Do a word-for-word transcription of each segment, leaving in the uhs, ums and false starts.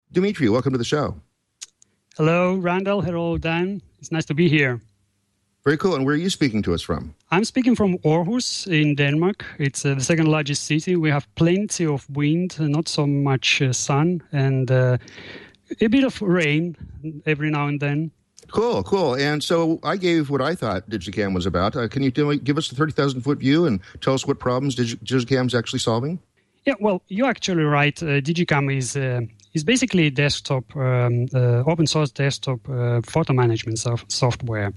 Dimitri, welcome to the show. Hello, Randall. Hello, Dan. It's nice to be here. Very cool. And where are you speaking to us from? I'm speaking from Aarhus in Denmark. It's uh, the second largest city. We have plenty of wind, not so much uh, sun, and uh, a bit of rain every now and then. Cool, cool. And so I gave what I thought Digicam was about. Uh, can you tell me, give us a thirty thousand foot view and tell us what problems Digi- Digicam's actually solving? Yeah, well, you're actually right. Uh, Digicam is uh, is basically a desktop, um, uh, open source desktop uh, photo management sof- software.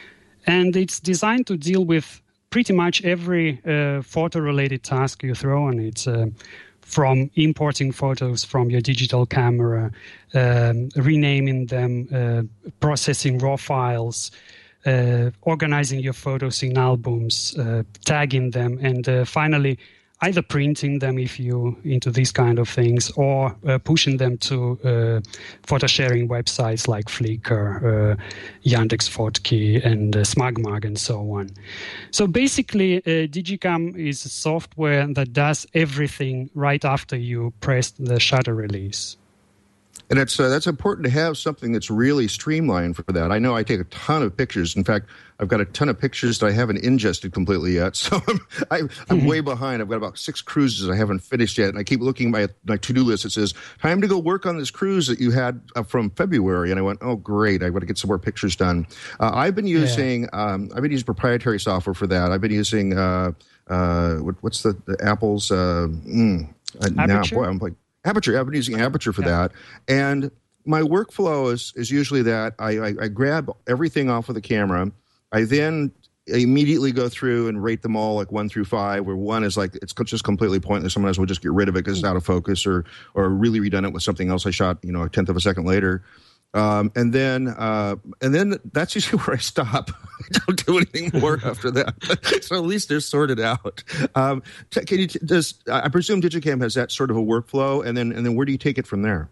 And it's designed to deal with pretty much every uh, photo-related task you throw on it, uh, from importing photos from your digital camera, um, renaming them, uh, processing raw files, uh, organizing your photos in albums, uh, tagging them, and uh, finally either printing them if you're into these kind of things, or uh, pushing them to uh, photo sharing websites like Flickr, uh, Yandex Fotki, and uh, SmugMug, and so on. So basically, uh, Digicam is a software that does everything right after you press the shutter release. And it's uh, that's important to have something that's really streamlined for that. I know I take a ton of pictures. In fact, I've got a ton of pictures that I haven't ingested completely yet. So I'm, I, I'm mm-hmm. way behind. I've got about six cruises I haven't finished yet. And I keep looking at my, my to-do list. It says, time to go work on this cruise that you had uh, from February. And I went, oh, great. I've got to get some more pictures done. Uh, I've been using yeah. um, I've been using proprietary software for that. I've been using, uh, uh, what, what's the, the Apple's, uh, mm, uh, now, boy, I'm like, Aperture. I've been using Aperture for yeah. that. And my workflow is, is usually that I, I, I grab everything off of the camera. I then immediately go through and rate them all like one through five, where one is like, it's just completely pointless. Sometimes we'll just get rid of it because it's out of focus, or or really redone it with something else I shot, you know, a tenth of a second later. Um, and then uh, and then that's usually where I stop. I don't do anything more after that. So at least they're sorted out. Um, can you, does, I presume Digicam has that sort of a workflow, and then and then where do you take it from there?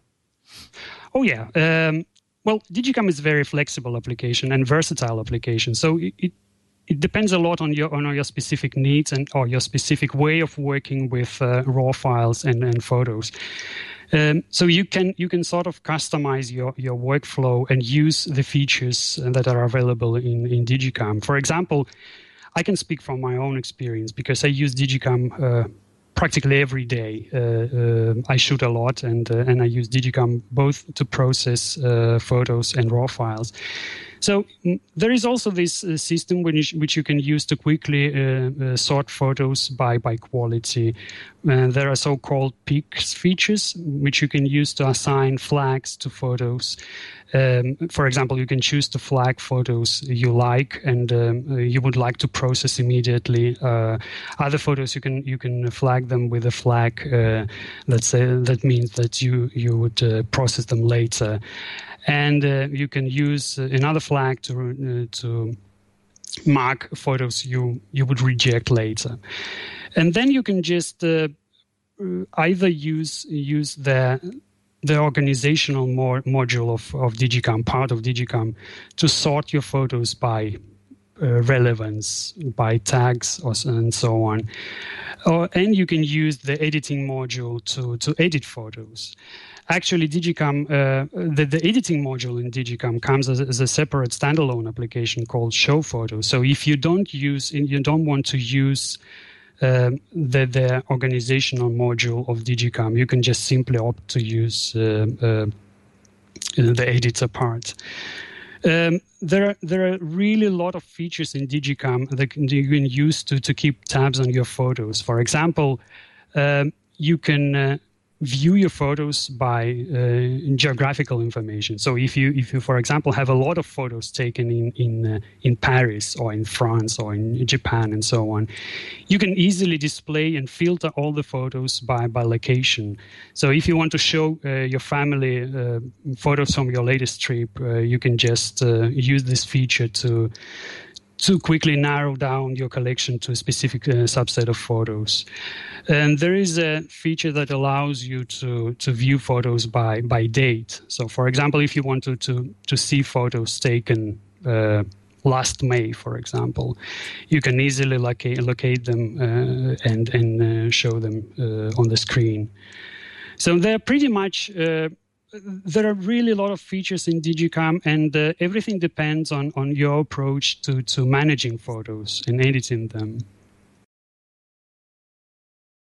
Oh, yeah. Um, well, Digicam is a very flexible application and versatile application. So it, it It depends a lot on your on your specific needs and or your specific way of working with uh, raw files and, and photos. Um, so you can you can sort of customize your, your workflow and use the features that are available in, in Digicam. For example, I can speak from my own experience because I use Digicam uh, practically every day. Uh, uh, I shoot a lot, and uh, and I use Digicam both to process uh, photos and raw files. So mm, there is also this uh, system which, which you can use to quickly uh, uh, sort photos by, by quality. Uh, there are so-called peaks features which you can use to assign flags to photos. Um, for example, you can choose to flag photos you like and um, you would like to process immediately. Uh, other photos you can you can flag them with a flag uh, that's uh, that means that you you would uh, process them later. And uh, you can use another flag to uh, to mark photos you, you would reject later. And then you can just uh, either use use the the organizational mo- module of, of Digicam, part of Digicam, to sort your photos by uh, relevance, by tags, or, and so on. Or, and you can use the editing module to, to edit photos. Actually, Digicam, uh, the, the editing module in Digicam comes as, as a separate standalone application called Show Photos. So if you don't use, you don't want to use uh, the, the organizational module of Digicam, you can just simply opt to use uh, uh, the editor part. Um, there are there are really a lot of features in Digicam that you can use to, to keep tabs on your photos. For example, um, you can uh, view your photos by uh, geographical information. So if you, if you, for example, have a lot of photos taken in in uh, in Paris or in France or in Japan and so on, you can easily display and filter all the photos by, by location. So if you want to show uh, your family uh, photos from your latest trip, uh, you can just uh, use this feature to to quickly narrow down your collection to a specific uh, subset of photos. And there is a feature that allows you to, to view photos by, by date. So, for example, if you want to, to, to see photos taken uh, last May, for example, you can easily locate, locate them uh, and, and uh, show them uh, on the screen. So they're pretty much uh, there are really a lot of features in Digicam, and uh, everything depends on, on your approach to, to managing photos and editing them.